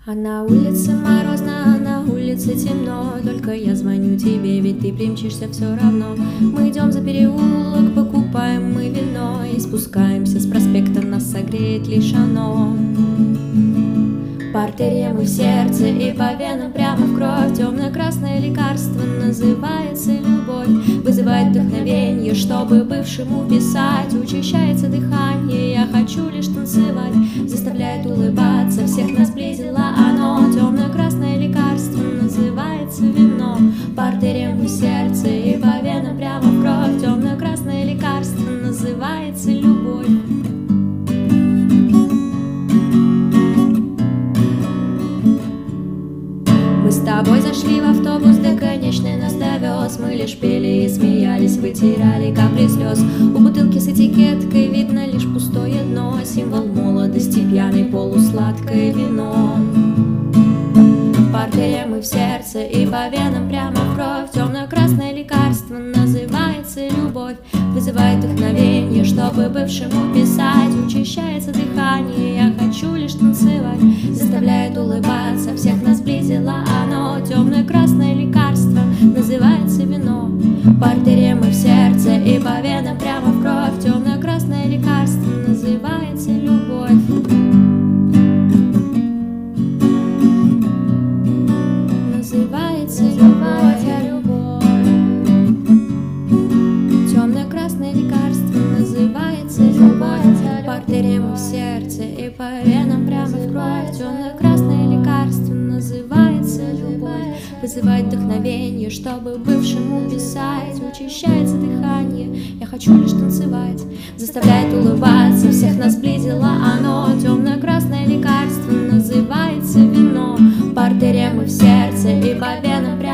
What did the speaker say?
А на улице морозно, а на улице темно. Только я звоню тебе, ведь ты примчишься все равно. Мы идем за переулок, покупаем мы вино и спускаемся с проспекта, нас согреет лишь оно. По артериям и в сердце, и по венам прямо в кровь. Темно-красное лекарство называется любовь. Вызывает вдохновение, чтобы бывшему писать. Учащается дыхание, я хочу лишь танцевать. Заставляет улыбаться, всех нас сблизило оно. Темно-красное лекарство называется вино. По артериям и в сердце, и по венам прямо в кровь. Темно-красное лекарство называется любовь. Мы с тобой зашли в автобус, да конечный нас довез. Мы лишь пели и смеялись, вытирали капли слез. У бутылки с этикеткой видно лишь пустое дно. Символ молодости, пьяный полусладкое вино. По артериям и в сердце, и по венам прямо в кровь. Темно-красное лекарство называется любовь. Вызывает вдохновение, чтобы бывшему писать. Учащается дыхание, я хочу лишь танцевать. Заставляет улыбаться, всех нас сблизило оно. Темно-красное лекарство называется вино. По артериям и в сердце, и по венам прямо в кровь. Темно-красное лекарство называется любовь. Называется любовь. Темно-красное лекарство называется любовь. По артериям в сердце и по венам прямо в кровь. Темно-красное лекарство называется любовь. Вызывает вдохновение, чтобы бывшему писать. Учащается дыхание, я хочу лишь танцевать. Заставляет улыбаться, всех нас сблизило оно. Темно-красное лекарство называется вино. По артериям и в сердце, и по венам